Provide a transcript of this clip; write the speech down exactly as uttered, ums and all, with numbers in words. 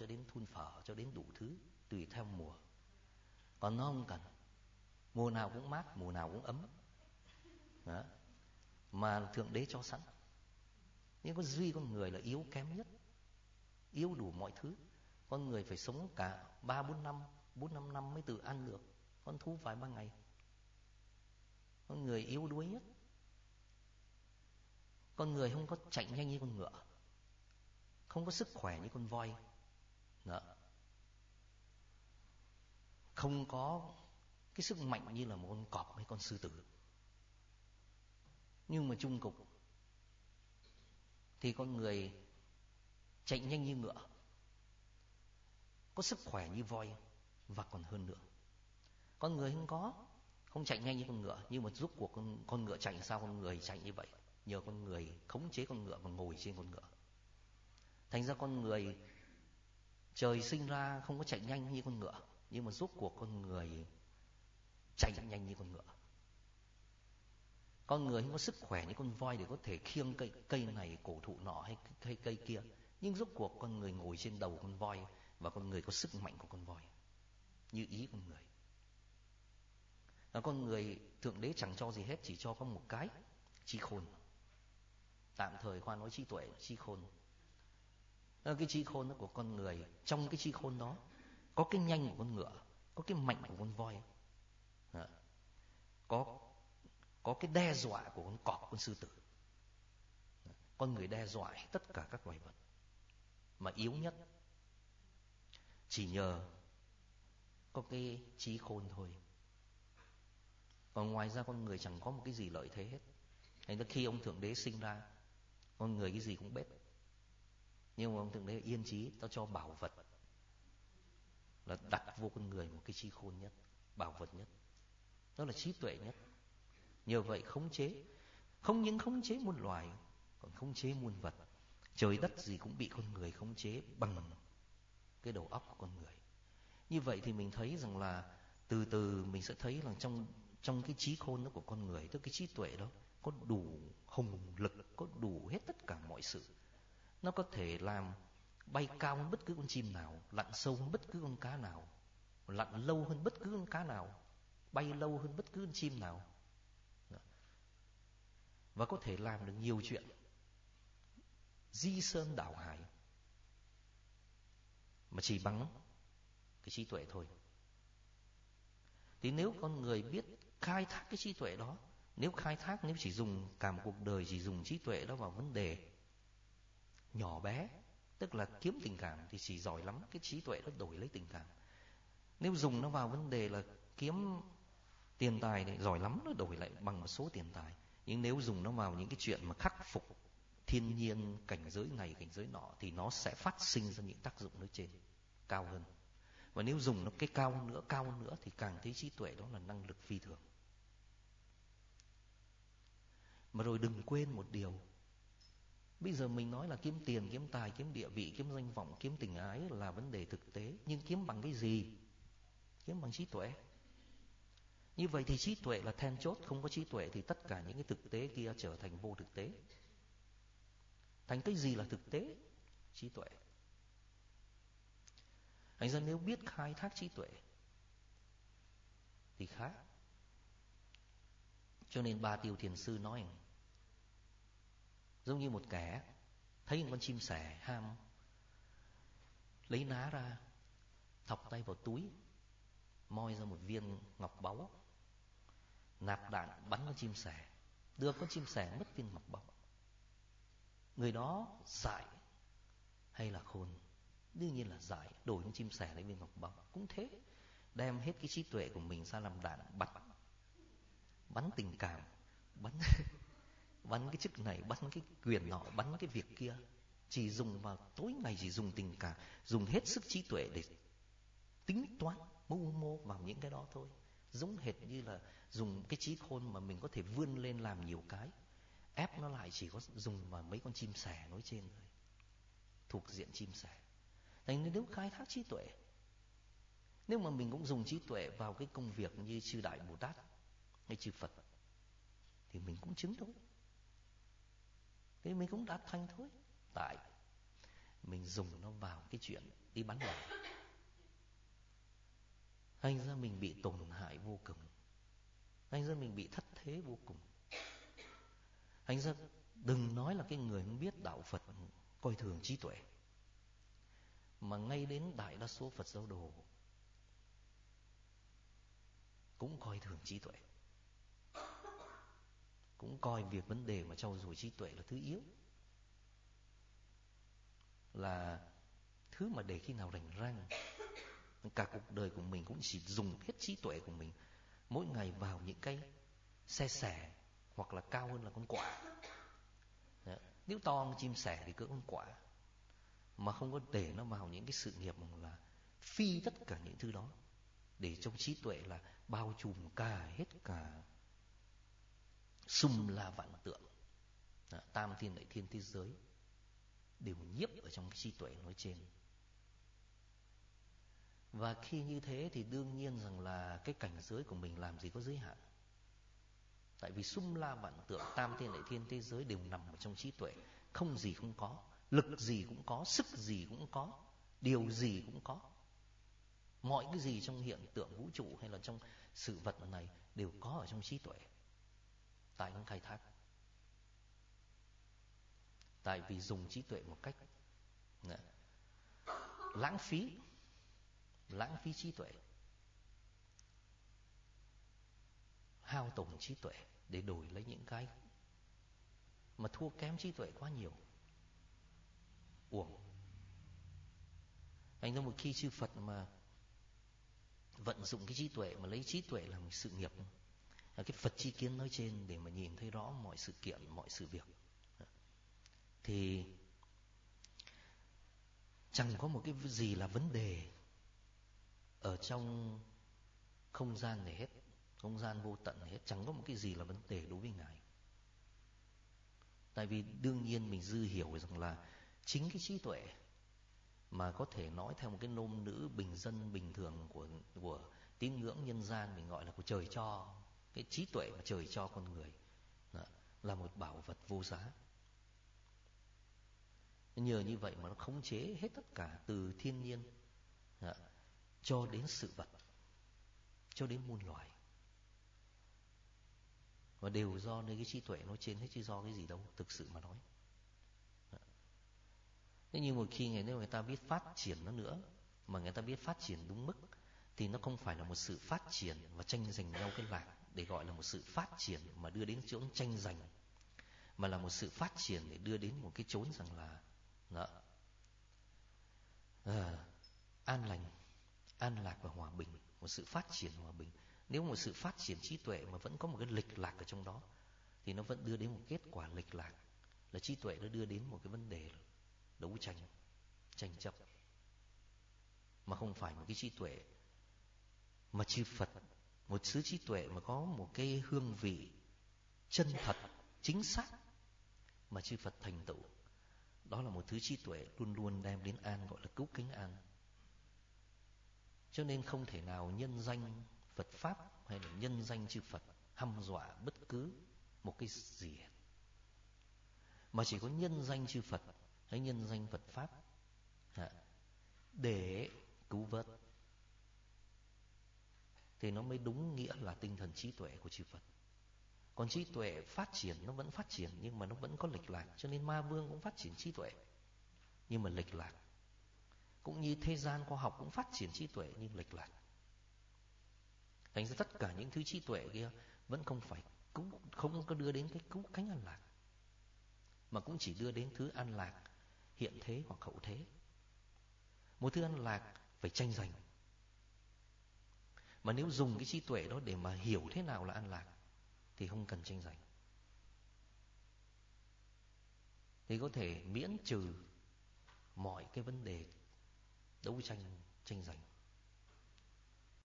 cho đến thun phở, cho đến đủ thứ, tùy theo mùa. Còn nó không cần, mùa nào cũng mát, mùa nào cũng ấm. Đó. Mà Thượng Đế cho sẵn. Nhưng có duy con người là yếu kém nhất, yếu đủ mọi thứ. Con người phải sống cả ba bốn năm, bốn năm năm mới tự ăn được. Con thú vài ba ngày. Con người yếu đuối nhất. Con người không có chạy nhanh như con ngựa, không có sức khỏe như con voi. Đó. Không có cái sức mạnh như là một con cọp hay con sư tử. Nhưng mà chung cục thì con người chạy nhanh như ngựa, có sức khỏe như voi, và còn hơn nữa. Con người không có, không chạy nhanh như con ngựa, nhưng mà rốt cuộc con, con ngựa chạy sao con người chạy như vậy? Nhờ con người khống chế con ngựa và ngồi trên con ngựa. Thành ra con người trời sinh ra không có chạy nhanh như con ngựa, nhưng mà rốt cuộc con người chạy nhanh như con ngựa. Con người không có sức khỏe như con voi để có thể khiêng cây, cây này, cổ thụ nọ hay cây, cây kia. Nhưng rốt cuộc con người ngồi trên đầu con voi, và con người có sức mạnh của con voi, như ý con người. Và con người Thượng Đế chẳng cho gì hết, chỉ cho có một cái trí khôn. Tạm thời khoa nói trí tuệ, trí khôn. Cái trí khôn đó của con người, trong cái trí khôn đó có cái nhanh của con ngựa, có cái mạnh của con voi, có có cái đe dọa của con cọp, con sư tử. Con người đe dọa tất cả các loài vật, mà yếu nhất chỉ nhờ có cái trí khôn thôi. Còn ngoài ra con người chẳng có một cái gì lợi thế hết. Thành ra khi ông Thượng Đế sinh ra, con người cái gì cũng bết. Nhưng mà ông Thượng Đế yên trí, tao cho bảo vật là đặt vô con người một cái trí khôn nhất, bảo vật nhất, đó là trí tuệ nhất. Nhờ vậy khống chế, không những khống chế muôn loài, còn khống chế muôn vật. Trời đất gì cũng bị con người khống chế bằng cái đầu óc của con người. Như vậy thì mình thấy rằng là từ từ mình sẽ thấy là trong trong cái trí khôn đó của con người, tức cái trí tuệ đó, có đủ hùng lực, có đủ hết tất cả mọi sự. Nó có thể làm bay cao hơn bất cứ con chim nào, lặn sâu hơn bất cứ con cá nào, lặn lâu hơn bất cứ con cá nào, bay lâu hơn bất cứ con chim nào. Và có thể làm được nhiều chuyện, di sơn đảo hải, mà chỉ bằng cái trí tuệ thôi. Thì nếu con người biết khai thác cái trí tuệ đó, nếu khai thác, nếu chỉ dùng cả một cuộc đời chỉ dùng trí tuệ đó vào vấn đề nhỏ bé, tức là kiếm tình cảm, thì chỉ giỏi lắm cái trí tuệ đó đổi lấy tình cảm. Nếu dùng nó vào vấn đề là kiếm tiền tài thì giỏi lắm nó đổi lại bằng một số tiền tài. Nhưng nếu dùng nó vào những cái chuyện mà khắc phục thiên nhiên, cảnh giới này cảnh giới nọ, thì nó sẽ phát sinh ra những tác dụng nói trên cao hơn. Và nếu dùng nó cái cao hơn nữa, cao hơn nữa, thì càng thấy trí tuệ đó là năng lực phi thường. Mà rồi đừng quên một điều, bây giờ mình nói là kiếm tiền, kiếm tài, kiếm địa vị, kiếm danh vọng, kiếm tình ái là vấn đề thực tế. Nhưng kiếm bằng cái gì? Kiếm bằng trí tuệ. Như vậy thì trí tuệ là then chốt. Không có trí tuệ thì tất cả những cái thực tế kia trở thành vô thực tế. Thành cái gì là thực tế? Trí tuệ. Thành ra nếu biết khai thác trí tuệ thì khác. Cho nên Ba Tiêu Thiền Sư nói, giống như một kẻ thấy một con chim sẻ ham, lấy ná ra, thọc tay vào túi, moi ra một viên ngọc báu, nạp đạn bắn con chim sẻ, đưa con chim sẻ mất viên ngọc báu. Người đó dại hay là khôn? Đương nhiên là dại, đổi con chim sẻ lấy viên ngọc báu. Cũng thế, đem hết cái trí tuệ của mình ra làm đạn bắn, bắn tình cảm, bắn bắn cái chức này, bắn cái quyền nọ, bắn cái việc kia. Chỉ dùng vào tối ngày, chỉ dùng tình cảm, dùng hết sức trí tuệ để tính toán mưu mô vào những cái đó thôi. Giống hệt như là dùng cái trí khôn mà mình có thể vươn lên làm nhiều cái, ép nó lại chỉ có dùng vào mấy con chim sẻ nói trên thôi, thuộc diện chim sẻ. Thành nên nếu khai thác trí tuệ, nếu mà mình cũng dùng trí tuệ vào cái công việc như chư Đại Bồ Tát hay chư Phật, thì mình cũng chứng thôi, thì mình cũng đạt thành thôi. Tại mình dùng nó vào cái chuyện đi bán lẻ. Thành ra mình bị tổn hại vô cùng. Thành ra mình bị thất thế vô cùng. Thành ra đừng nói là cái người không biết đạo Phật coi thường trí tuệ, mà ngay đến đại đa số Phật giáo đồ cũng coi thường trí tuệ, cũng coi việc vấn đề mà trau dồi trí tuệ là thứ yếu, là thứ mà để khi nào rành rang. Cả cuộc đời của mình cũng chỉ dùng hết trí tuệ của mình mỗi ngày vào những cái xe sẻ, hoặc là cao hơn là con quạ. Đấy. Nếu to hơn chim sẻ thì cỡ con quạ, mà không có để nó vào những cái sự nghiệp là phi tất cả những thứ đó, để trong trí tuệ là bao trùm cả hết cả sum la vạn tượng, đó, tam thiên đại thiên thế giới đều nhiếp ở trong cái trí tuệ nói trên. Và khi như thế thì đương nhiên rằng là cái cảnh giới của mình làm gì có giới hạn. Tại vì sum la vạn tượng, tam thiên đại thiên thế giới đều nằm ở trong trí tuệ. Không gì không có, lực gì cũng có, sức gì cũng có, điều gì cũng có. Mọi cái gì trong hiện tượng vũ trụ hay là trong sự vật này đều có ở trong trí tuệ. Tại những khai thác. Tại vì dùng trí tuệ một cách nè, lãng phí, lãng phí trí tuệ, hao tổn trí tuệ để đổi lấy những cái mà thua kém trí tuệ quá nhiều, uổng. Thành ra một khi chư Phật mà vận dụng cái trí tuệ, mà lấy trí tuệ làm sự nghiệp, là cái Phật chi kiến nói trên, để mà nhìn thấy rõ mọi sự kiện, mọi sự việc, thì chẳng có một cái gì là vấn đề ở trong không gian này hết, không gian vô tận này hết. Chẳng có một cái gì là vấn đề đối với Ngài. Tại vì đương nhiên mình dư hiểu rằng là chính cái trí tuệ mà có thể nói theo một cái ngôn ngữ bình dân bình thường của, của tín ngưỡng nhân gian, mình gọi là của trời cho. Cái trí tuệ mà trời cho con người đó, là một bảo vật vô giá. Nhờ như vậy mà nó khống chế hết tất cả, từ thiên nhiên đó, cho đến sự vật, cho đến muôn loài. Và đều do nơi cái trí tuệ nói trên hết, chứ do cái gì đâu, thực sự mà nói. Thế nhưng một khi người, nếu người ta biết phát triển nó nữa, mà người ta biết phát triển đúng mức, thì nó không phải là một sự phát triển và tranh giành nhau cái lạc để gọi là một sự phát triển mà đưa đến chỗ tranh giành, mà là một sự phát triển để đưa đến một cái chốn rằng là đó, à, an lành, an lạc và hòa bình, một sự phát triển hòa bình. Nếu một sự phát triển trí tuệ mà vẫn có một cái lệch lạc ở trong đó, thì nó vẫn đưa đến một kết quả lệch lạc, là trí tuệ nó đưa đến một cái vấn đề đấu tranh, tranh chấp, mà không phải một cái trí tuệ mà chư Phật, một thứ trí tuệ mà có một cái hương vị chân thật, chính xác mà chư Phật thành tựu. Đó là một thứ trí tuệ luôn luôn đem đến an, gọi là cứu cánh an. Cho nên không thể nào nhân danh Phật Pháp hay là nhân danh chư Phật hăm dọa bất cứ một cái gì hết, mà chỉ có nhân danh chư Phật hay nhân danh Phật Pháp để cứu vớt, thì nó mới đúng nghĩa là tinh thần trí tuệ của chư Phật. Còn trí tuệ phát triển, nó vẫn phát triển, nhưng mà nó vẫn có lệch lạc. Cho nên Ma Vương cũng phát triển trí tuệ, nhưng mà lệch lạc. Cũng như thế gian khoa học cũng phát triển trí tuệ, nhưng lệch lạc. Thành ra tất cả những thứ trí tuệ kia vẫn không phải cứu, không có đưa đến cái cứu cánh an lạc, mà cũng chỉ đưa đến thứ an lạc hiện thế hoặc hậu thế. Một thứ an lạc phải tranh giành. Mà nếu dùng cái trí tuệ đó để mà hiểu thế nào là an lạc, thì không cần tranh giành, thì có thể miễn trừ mọi cái vấn đề đấu tranh, tranh giành.